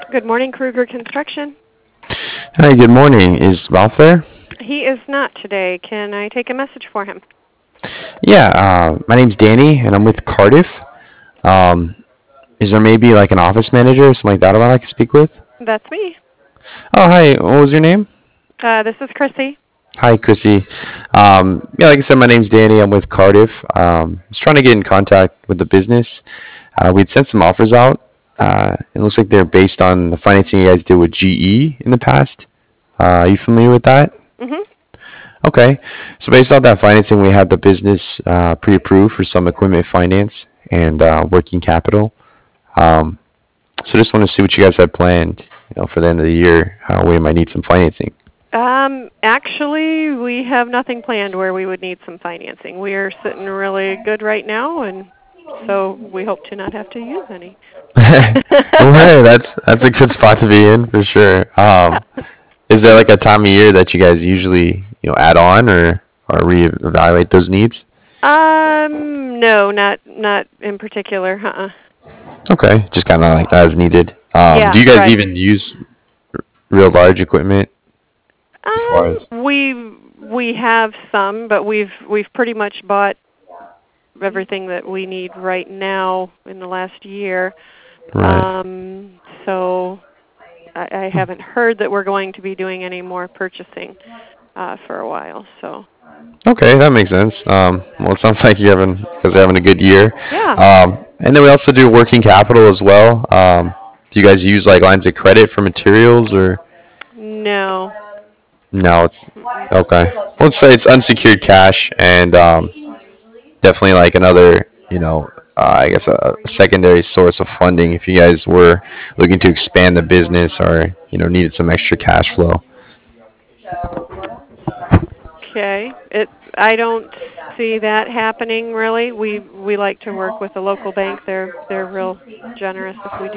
Good morning, Kruger Construction. Hi, good morning. Is Ralph there? He is not today. Can I take a message for him? Yeah, my name's Danny, and I'm with Cardiff. Um, is there maybe like an office manager or something like that around I can speak with? That's me. Oh, hi. What was your name? This is Chrissy. Hi, Chrissy. Yeah, like I said, my name's Danny. I'm with Cardiff. I was trying to get in contact with the business. We'd sent some offers out. It looks like they're based on the financing you guys did with GE in the past. Are you familiar with that? Mhm. Okay. So based on that financing, we have the business pre-approved for some equipment finance and working capital. Um, so just want to see what you guys have planned, for the end of the year. We might need some financing. Actually, we have nothing planned where we would need some financing. We are sitting really good right now, and so we hope to not have to use any. Well, hey, that's a good spot to be in for sure. Is there like a time of year that you guys usually add on or reevaluate those needs? No, not in particular. Okay, just kind of like as needed. Do Yeah, you guys right. even use real large equipment as far as? We have some, but we've pretty much bought everything that we need right now in the last year. Right. So I haven't heard that we're going to be doing any more purchasing for a while. So Okay, that makes sense. Well, it sounds like you guys are having a good year. yeah, And then we also do working capital as well. Do you guys use like lines of credit for materials or no. no? It's Mm-mm. okay. Let's say it's unsecured cash and definitely like another, I guess a secondary source of funding if you guys were looking to expand the business or needed some extra cash flow. Okay. I don't see that happening really. We like to work with a local bank. They're real generous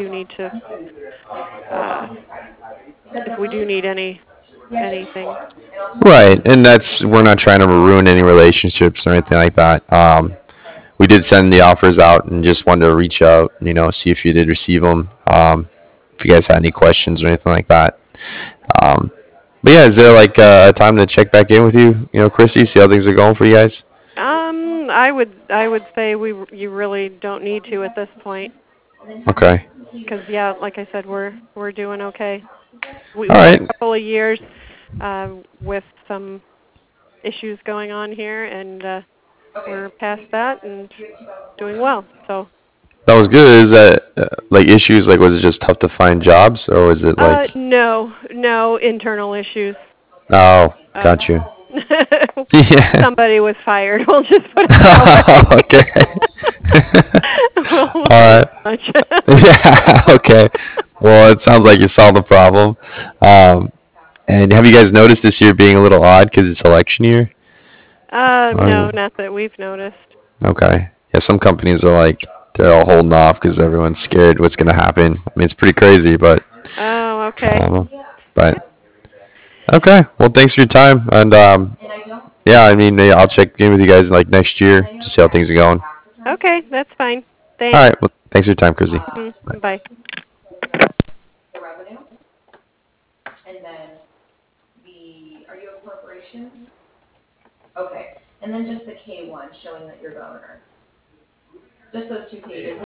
uh if we do need anything. Right, and that's we're not trying to ruin any relationships or anything like that. We did send the offers out and just wanted to reach out, see if you did receive them. If you guys had any questions or anything like that. Um, but yeah, is there like a time to check back in with you, Chrissy, see how things are going for you guys? I would say you really don't need to at this point Okay. because yeah, like I said, we're doing okay. All We've had right. a couple of years with some issues going on here, and we're past that and doing well. So That was good. Is that like issues? Like, was it just tough to find jobs, or was it like? no internal issues. Oh, Uh, got you. Yeah. somebody was fired. We'll just put it that way. Okay. we'll All say right. as much. Yeah. Okay. Well, it sounds like you solved the problem. Um, and have you guys noticed this year being a little odd because it's election year? No, Or, not that we've noticed. okay. Yeah, some companies are like they're all holding off because everyone's scared what's gonna happen. I mean, it's pretty crazy, but Oh, I okay. don't know. But okay. Well, thanks for your time, and yeah, I mean, maybe I'll check in with you guys like next year to see how things are going. Okay, that's fine. All Thanks. right. Well, thanks for your time, Chrissy. Bye.